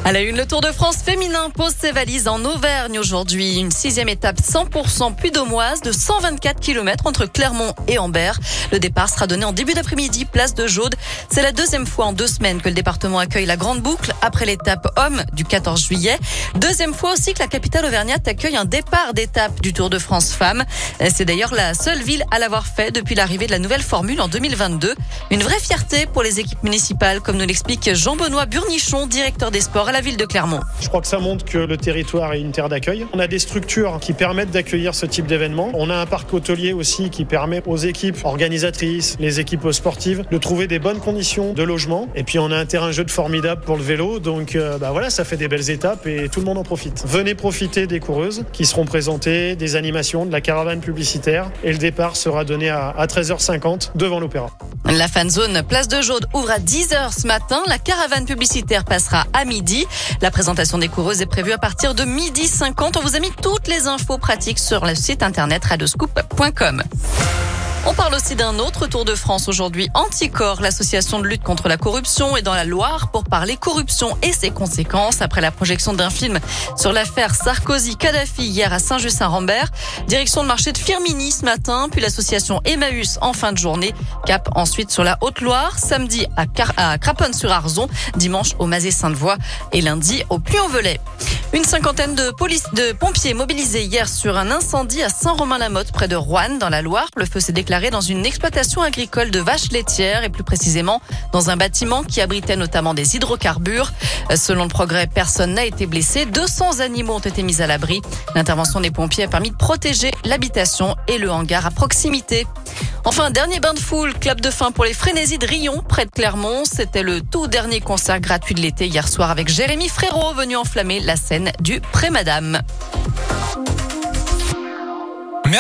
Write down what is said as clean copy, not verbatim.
À la une, le Tour de France féminin pose ses valises en Auvergne aujourd'hui. Une 6e étape 100% puy-de-Dômoise de 124 km entre Clermont et Ambert. Le départ sera donné en début d'après-midi, place de Jaude. C'est la 2e fois en 2 semaines que le département accueille la grande boucle après l'étape homme du 14 juillet. 2e fois aussi que la capitale auvergnate accueille un départ d'étape du Tour de France femmes. C'est d'ailleurs la seule ville à l'avoir fait depuis l'arrivée de la nouvelle formule en 2022. Une vraie fierté pour les équipes municipales, comme nous l'explique Jean-Benoît Burnichon, directeur des sports à la ville de Clermont. Je crois que ça montre que le territoire est une terre d'accueil. On a des structures qui permettent d'accueillir ce type d'événement. On a un parc hôtelier aussi qui permet aux équipes organisatrices, les équipes sportives, de trouver des bonnes conditions de logement. Et puis on a un terrain de jeu formidable pour le vélo. Donc voilà, ça fait des belles étapes et tout le monde en profite. Venez profiter des coureuses qui seront présentées, des animations, de la caravane publicitaire. Et le départ sera donné à 13h50 devant l'Opéra. La fan zone place de Jaude ouvre à 10h ce matin. La caravane publicitaire passera à midi. La présentation des coureuses est prévue à partir de 12h50. On vous a mis toutes les infos pratiques sur le site internet radioscoop.com. On parle aussi d'un autre Tour de France aujourd'hui. Anticor, l'association de lutte contre la corruption, est dans la Loire pour parler corruption et ses conséquences après la projection d'un film sur l'affaire Sarkozy-Kadhafi hier à Saint-Just-Saint-Rambert. Direction le marché de Firminy ce matin, puis l'association Emmaüs en fin de journée. Cap ensuite sur la Haute-Loire, samedi à Craponne-sur-Arzon, dimanche au Mazet-Sainte-Voie et lundi au Puy-en-Velay. Une cinquantaine de pompiers mobilisés hier sur un incendie à Saint-Romain-la-Motte près de Roanne dans la Loire. Le feu s'est déclaré dans une exploitation agricole de vaches laitières et plus précisément dans un bâtiment qui abritait notamment des hydrocarbures. Selon le Progrès, personne n'a été blessé. 200 animaux ont été mis à l'abri. L'intervention des pompiers a permis de protéger l'habitation et le hangar à proximité. Enfin, dernier bain de foule, clap de fin pour les Frénésies de Rion, près de Clermont. C'était le tout dernier concert gratuit de l'été hier soir avec Jérémy Frérot, venu enflammer la scène du Pré-Madame.